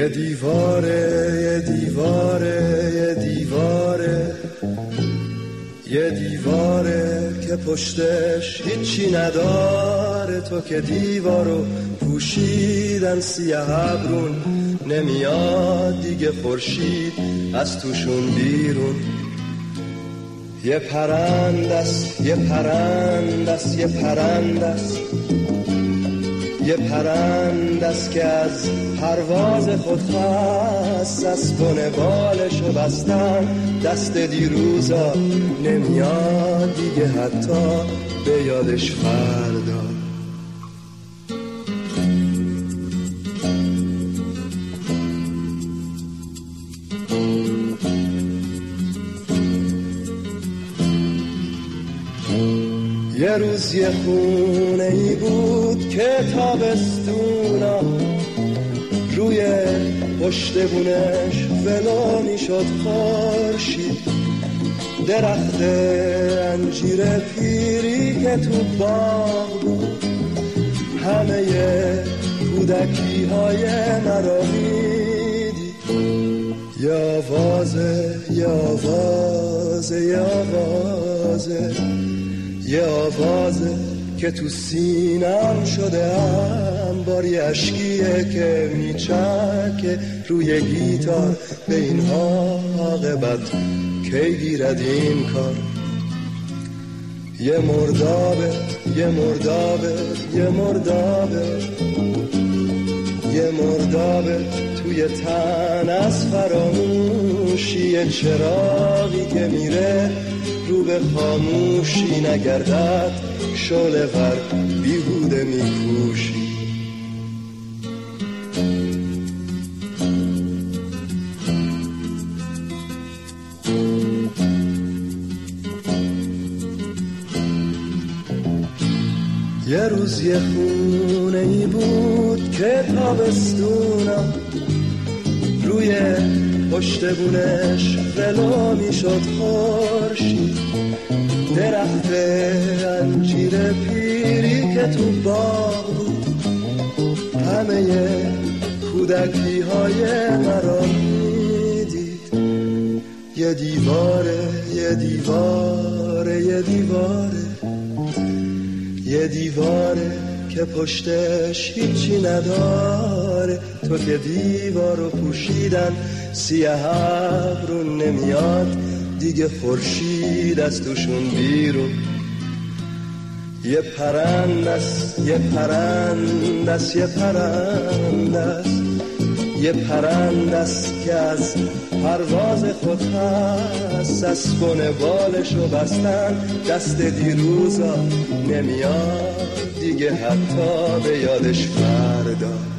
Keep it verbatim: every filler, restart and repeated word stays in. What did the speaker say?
یه دیواره یه دیواره یه دیواره یه دیواره که پشتش هیچی نداره، تو که دیوارو پوشیدن سیاه ابرون، نمیاد دیگه خورشید از توشون بیرون. یه پرندست یه پرندست یه پرندست یه پرندست که از پرواز خود خست، از کنه بالشو بستن دست دیروزا، نمیاد دیگه حتی به یادش فردا. یه روز یه خونه ای بود که تابستونا روی پشت بونش ولو میشد خورشید، درخت انجیر پیری که تو باغ بود همه کودکی های مرا میدید. یه آوازه یه آوازه یه آوازه یه آوازه که تو سینم شده انبار، یه عشقیه که میچکه روی گیتار، به این عاقبت کی گیرد این کار. یه مردابه یه مردابه یه مردابه یه مردابه توی تن از فراموشی، یه چراغی که میره رو به خاموشی، نگردد شعله ور بیهوده میکوشی. یه روز یه خونه ای بود که تابستونم روی پشت بونش ولو میشد خورشید، درخت انجیر پیری که تو باغ بود همه کودکی های مرا میدید. یه دیواره یه دیواره یه دیواره یه دیواره که پشتش هیچی نداره، تو که دیوارو پوشیدن سیاه ابرون، نمیاد دیگه خورشید از توشون بیرون. یه پرندست یه پرندست یه پرندست یه پرندست که از پرواز خود هست، از کنه بالشو بستن دست دیروزا، نمیاد دیگه حتی به یادش فردا.